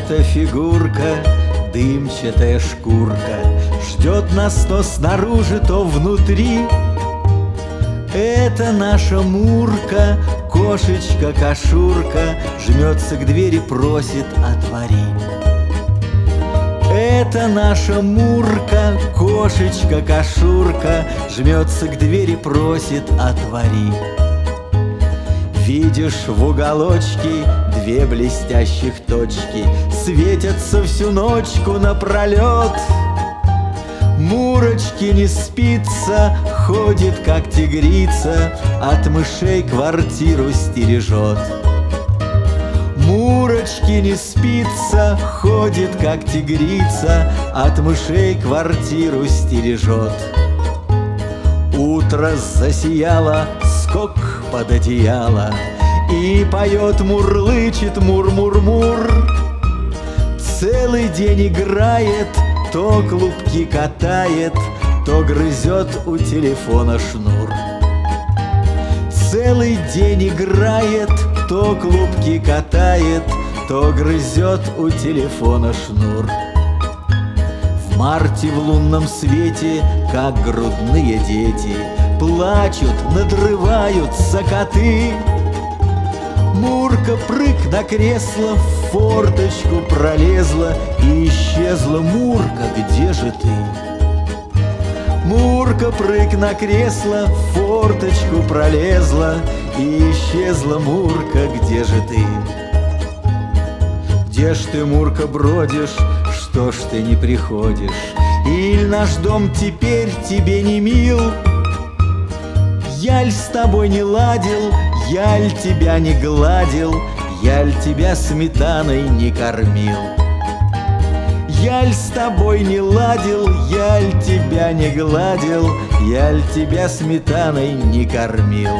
Чья-то фигурка, дымчатая шкурка, ждет нас то снаружи, то внутри. Это наша Мурка, кошечка-кошурка, жмется к двери, просит: отвори. Это наша Мурка, кошечка-кошурка, жмется к двери, просит: отвори. Видишь, в уголочке две блестящих точки светятся всю ночку напролет. Мурочке не спится, ходит как тигрица, от мышей квартиру стережет. Мурочке не спится, ходит как тигрица, от мышей квартиру стережет. Утро засияло, скок под одеяло, и поет, мурлычет мур-мур-мур. Целый день играет, то клубки катает, то грызет у телефона шнур. Целый день играет, то клубки катает, то грызет у телефона шнур. В марте в лунном свете, как грудные дети, плачут, надрываются коты. Мурка прыг на кресло, в форточку пролезла и исчезла. Мурка, где же ты? Мурка прыг на кресло, в форточку пролезла и исчезла. Мурка, где же ты? Где ж ты, Мурка, бродишь? Что ж ты не приходишь? Иль наш дом теперь тебе не мил? Яль с тобой не ладил, яль тебя не гладил, яль тебя сметаной не кормил. Яль с тобой не ладил, яль тебя не гладил, яль тебя сметаной не кормил.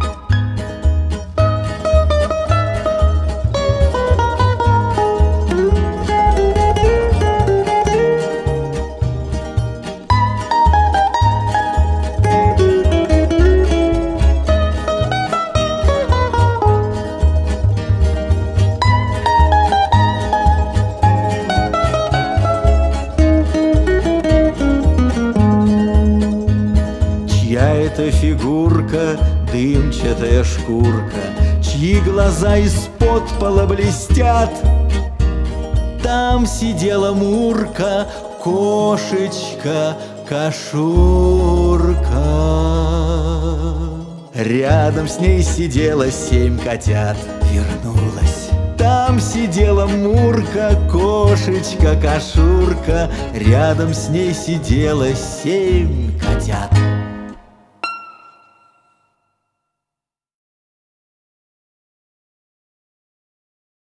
Чья это фигурка, дымчатая шкурка, чьи глаза из-под пола блестят? Там сидела Мурка, кошечка-кошурка. Рядом с ней сидело 7 котят. Вернулась. Там сидела Мурка, кошечка-кошурка, рядом с ней сидело 7 котят.